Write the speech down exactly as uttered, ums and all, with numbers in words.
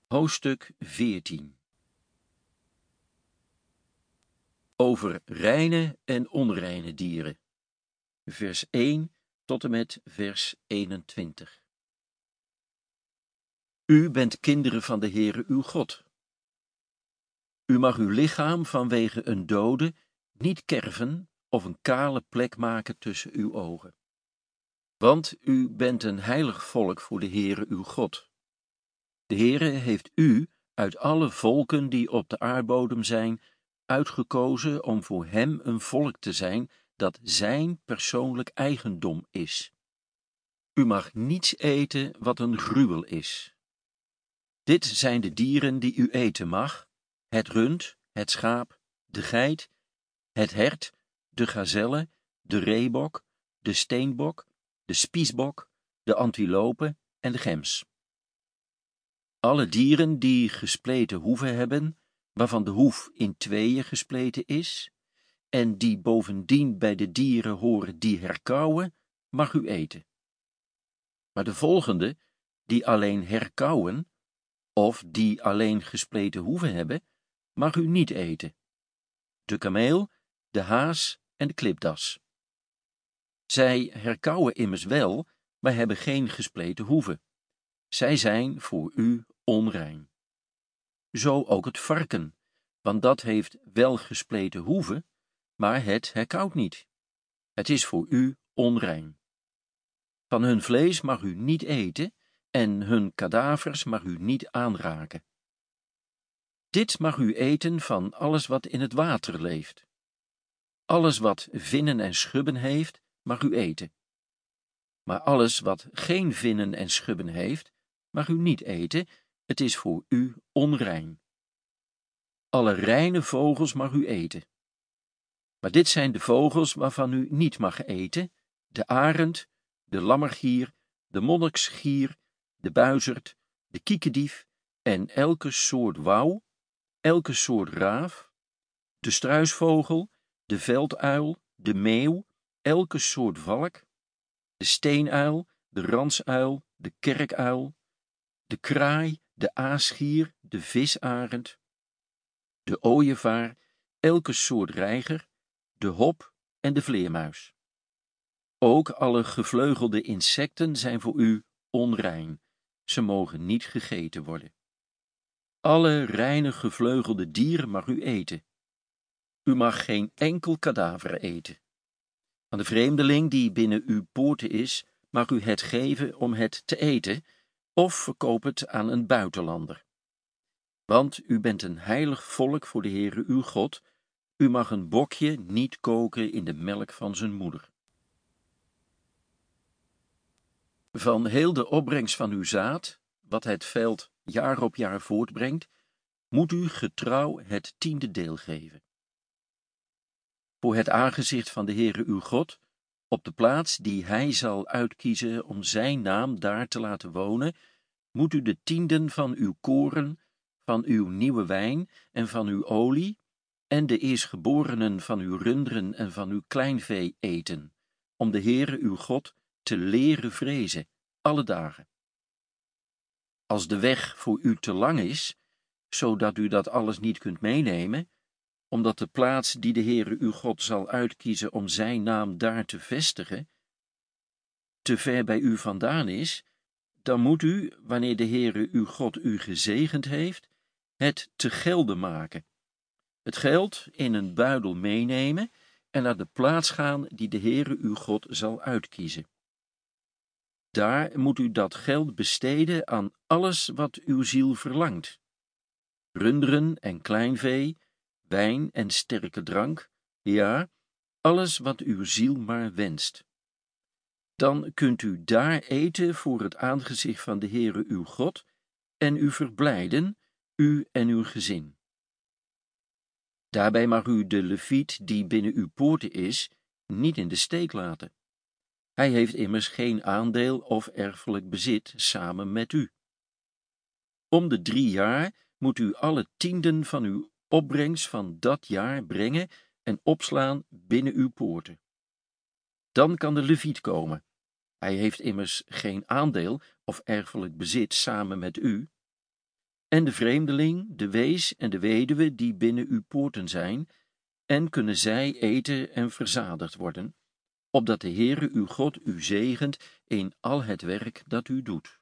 Hoofdstuk veertien. Over reine en onreine dieren. Vers één tot en met vers eenentwintig. U bent kinderen van de Heere uw God. U mag uw lichaam vanwege een dode niet kerven of een kale plek maken tussen uw ogen. Want u bent een heilig volk voor de Heere uw God. De Heere heeft u uit alle volken die op de aardbodem zijn, uitgekozen om voor hem een volk te zijn dat zijn persoonlijk eigendom is. U mag niets eten wat een gruwel is. Dit zijn de dieren die u eten mag: het rund, het schaap, de geit, het hert, de gazelle, de reebok, de steenbok, de spiesbok, de antilope en de gems. Alle dieren die gespleten hoeven hebben, waarvan de hoef in tweeën gespleten is, en die bovendien bij de dieren horen die herkauwen, mag u eten. Maar de volgende, die alleen herkauwen, of die alleen gespleten hoeven hebben, mag u niet eten: de kameel, de haas en de klipdas. Zij herkauwen immers wel, maar hebben geen gespleten hoeven. Zij zijn voor u onrein. Zo ook het varken, want dat heeft wel gespleten hoeven, maar het herkauwt niet. Het is voor u onrein. Van hun vlees mag u niet eten, en hun kadavers mag u niet aanraken. Dit mag u eten van alles wat in het water leeft. Alles wat vinnen en schubben heeft, mag u eten. Maar alles wat geen vinnen en schubben heeft, mag u niet eten, het is voor u onrein. Alle reine vogels mag u eten. Maar dit zijn de vogels waarvan u niet mag eten: de arend, de lammergier, de monniksgier, de buizerd, de kiekedief en elke soort wouw, elke soort raaf, de struisvogel, de velduil, de meeuw, elke soort valk, de steenuil, de ransuil, de kerkuil, de kraai, de aasgier, de visarend, de ooievaar, elke soort reiger, de hop en de vleermuis. Ook alle gevleugelde insecten zijn voor u onrein. Ze mogen niet gegeten worden. Alle reine gevleugelde dieren mag u eten. U mag geen enkel kadaver eten. Aan de vreemdeling die binnen uw poorten is, mag u het geven om het te eten, of verkoop het aan een buitenlander. Want u bent een heilig volk voor de Heere uw God. U mag een bokje niet koken in de melk van zijn moeder. Van heel de opbrengst van uw zaad, wat het veld jaar op jaar voortbrengt, moet u getrouw het tiende deel geven. Voor het aangezicht van de Heere uw God, op de plaats die hij zal uitkiezen om zijn naam daar te laten wonen, moet u de tienden van uw koren, van uw nieuwe wijn en van uw olie, en de eerstgeborenen van uw runderen en van uw kleinvee eten, om de Heere uw God te leren vrezen, alle dagen. Als de weg voor u te lang is, zodat u dat alles niet kunt meenemen, omdat de plaats die de Heere uw God zal uitkiezen om zijn naam daar te vestigen, te ver bij u vandaan is, dan moet u, wanneer de Heere uw God u gezegend heeft, het te gelde maken. Het geld in een buidel meenemen en naar de plaats gaan die de Heere uw God zal uitkiezen. Daar moet u dat geld besteden aan alles wat uw ziel verlangt: runderen en kleinvee, wijn en sterke drank, ja, alles wat uw ziel maar wenst. Dan kunt u daar eten voor het aangezicht van de Heere uw God en u verblijden, u en uw gezin. Daarbij mag u de leviet die binnen uw poorten is, niet in de steek laten. Hij heeft immers geen aandeel of erfelijk bezit samen met u. Om de drie jaar moet u alle tienden van uw opbrengst van dat jaar brengen en opslaan binnen uw poorten. Dan kan de leviet komen. Hij heeft immers geen aandeel of erfelijk bezit samen met u. en de vreemdeling, de wees en de weduwe die binnen uw poorten zijn, en kunnen zij eten en verzadigd worden, opdat de Heere uw God u zegent in al het werk dat u doet.